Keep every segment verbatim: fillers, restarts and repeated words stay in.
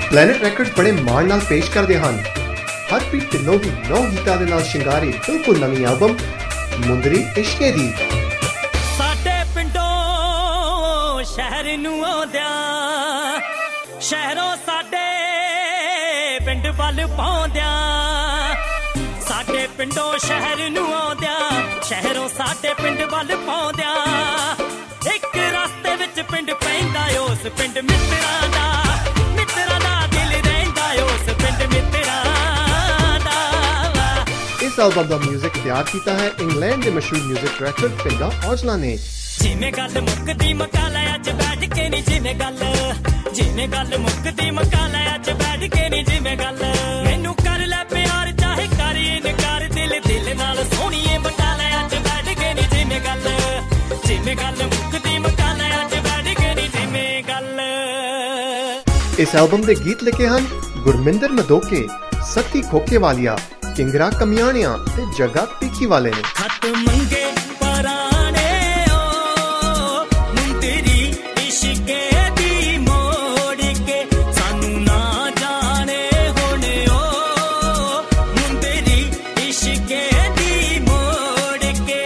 Planet records ਬੜੇ ਮਾਣ ਨਾਲ ਪੇਸ਼ ਕਰਦੇ ਹਨ ਹਰਪ੍ਰੀਤ ਢਿੱਲੋਂ ਦੀ ਨੌ ਗੀਤਾਂ ਦੇ ਨਾਲ ਸ਼ਿੰਗਾਰੀ ਬਿਲਕੁਲ ਨਵੀਂ ਐਲਬਮ ਮੁੰਦਰੀ ਇਸ਼ਕੇ ਦੀ। ਸਾਡੇ ਪਿੰਡੋਂ ਸ਼ਹਿਰ ਨੂੰ ਆਉਂਦਿਆਂ ਸ਼ਹਿਰੋਂ ਸਾਡੇ ਪਿੰਡ ਵੱਲ ਪਾਉਂਦਿਆਂ ਸਾਡੇ ਪਿੰਡੋਂ ਸ਼ਹਿਰ ਨੂੰ ਆਉਂਦਿਆਂ ਸ਼ਹਿਰੋਂ ਸਾਡੇ ਪਿੰਡ ਵੱਲ ਪਾਉਂਦਿਆਂ ਇੱਕ ਰਸਤੇ ਵਿੱਚ ਪਿੰਡ ਪੈਂਦਾ ਉਸ ਪਿੰਡ ਮਿੱਤਰਾਂ ਦਾ ਮਿੱਤਰਾਂ ਦਾ ਦਿਲ ਰਹਿੰਦਾ ਉਸ ਪਿੰਡ ਮਿੱਤਰਾਂ ਦਾ। ਇਸ ਐਲਬਮ ਦਾ ਮਿਊਜ਼ਿਕ ਤਿਆਰ ਕੀਤਾ ਹੈ ਇੰਗਲੈਂਡ ਦੇ ਮਸ਼ਹੂਰ ਮਿਊਜ਼ਿਕ ਡਾਇਰੈਕਟਰ ਪਿੰਡਾ ਔਜਲਾ ਨੇ। ਜਿਵੇਂ ਗੱਲ ਮੁੱਕਦੀ ਮਕਾ ਲੈ ਅੱਜ ਬੈਠ ਕੇ ਨਹੀਂ ਜਿਵੇਂ ਗੱਲ ਜਿਵੇਂ ਗੱਲ ਮੁੱਕਦੀ ਮਕਾ ਲੈ ਅੱਜ ਬੈਠ ਕੇ ਨਹੀਂ ਜਿਵੇਂ ਗੱਲ ਮੈਨੂੰ ਕਰ ਲੈ ਪਿਆਰ ਚਾਹੇ ਕਰ ਇਨਕਾਰ ਦਿਲ ਦਿਲ ਨਾਲ ਸੋਹਣੀਏ ਮਕਾ ਲੈ ਅੱਜ ਬੈਠ ਕੇ ਨਹੀਂ ਜਿਵੇਂ ਗੱਲ ਜਿਵੇਂ ਗੱਲ ਮੁੱਕਦੀ ਮਕਾ ਲੈ ਅੱਜ ਬੈਠ ਕੇ ਨਹੀਂ ਜਿਵੇਂ ਗੱਲ। ਇਸ ਐਲਬਮ ਦੇ ਗੀਤ ਲਿਖੇ ਹਨ ਗੁਰਮਿੰਦਰ ਮਦੋਕੇ, ਸਤੀ ਖੋਕੇਵਾਲੀਆ, ਕਿੰਗਰਾ ਕਮਿਆਣਿਆਂ ਤੇ ਜੱਗਾ ਪੀਖੀ ਵਾਲੇ ਨੇ। ਖਤ ਮੰਗੇ ਪਰਾਣੇ ਓ ਮੁੰਦਰੀ ਇਸ਼ਕੇ ਦੀ ਮੋੜ ਕੇ ਸਾਨੂੰ ਨਾ ਜਾਣੇ ਹੁਣ ਓ ਮੁੰਦਰੀ ਇਸ਼ਕੇ ਦੀ ਮੋੜ ਕੇ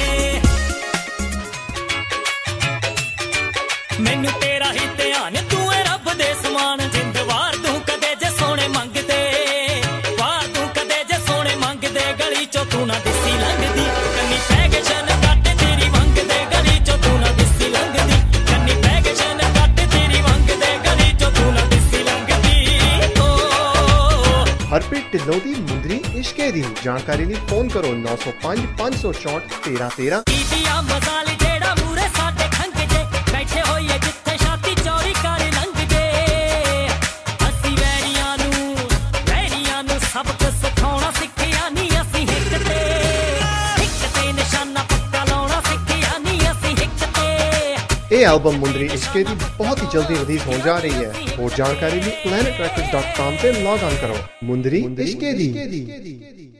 ਮੈਨੂੰ ਤੇਰਾ ਹੀ ਧਿਆਨ ਤੂੰ ਏ ਰੱਬ ਦੇ ਸਮਾਨ ਜਿੰਦ ਵਾਰ ਤੂੰ ਕਦੇ ਜੇ ਸੋਹਣੇ ਮੰਗਦੇ ਵਾਰ ਤੂੰ ਕਦੇ ਜੇ ਸੋਹਣੇ ਮੰਗਦੇ ਗਲੀ ਚੋਂ ਤੂੰ ਨਾ ਦਿਸੀ ਲੰਘਦੀ ਕੰਨੀ ਪੈ ਕੇ ਸ਼ਨ ਕੱਟ ਤੇਰੀ ਮੰਗਦੇ ਗਲੀ ਚੋਂ ਤੂੰ ਨਾ ਦਿਸੀ ਲੰਘਦੀ ਕੰਨੀ ਪੈ ਕੇ ਸ਼ਨ ਕੱਟ ਤੇਰੀ ਮੰਗਦੇ ਗਲੀ ਚੋਂ ਤੂੰ ਨਾ ਦਿਸੀ ਲੰਘਦੀ ਓ। ਹਰਪ੍ਰੀਤ ਢਿੱਲੋਂ ਦੀ ਮੁੰਦਰੀ ਇਸ਼ਕੇ ਦੀ ਜਾਣਕਾਰੀ ਲਈ ਫੋਨ ਕਰੋ ਨੌ ਸੌ ਪੰਜ ਪੰਜ ਸੌ ਚੌਂਹਠ ਤੇਰਾਂ ਤੇਰਾਂ। ਦੀਦੀਆ ਮਸਾਲ ਜਿਹੜਾ ਮੂਰੇ ਸਾਡੇ ਖੰਗ ਜੇ ਬੈਠੇ ਹੋਈਏ ਜਿੱਥੇ ਛਾਤੀ ਚੌੜੀ ਕਰ ਲੰਘਦੇ ਅਸੀਂ ਵੈਰੀਆਂ ਨੂੰ ਵੈਰੀਆਂ ਨੂੰ ਸਬਕ ਸਿਖਾਉਣਾ ਸਿੱਖਿਆ ਨਹੀਂ ਅਸੀਂ ਹਿੱਕ ਤੇ ਹਿੱਕ ਤੇ ਨਿਸ਼ਾਨਾ ਪੱਕਾ ਲਾਉਣਾ ਸਿੱਖਿਆ ਨਹੀਂ ਅਸੀਂ ਹਿੱਕ ਤੇ। ਇਹ ਐਲਬਮ ਮੁੰਦਰੀ ਇਸ਼ਕੇ ਦੀ ਬਹੁਤ ਹੀ ਜਲਦੀ ਰਿਲੀਜ਼ ਹੋਣ ਜਾ ਰਹੀ ਹੈ। ਹੋਰ ਜਾਣਕਾਰੀ ਲਈ planet records dot com ਤੇ ਲੌਗ ਆਨ ਕਰੋ। ਮੁੰਦਰੀ ਇਸ਼ਕੇ ਦੀ।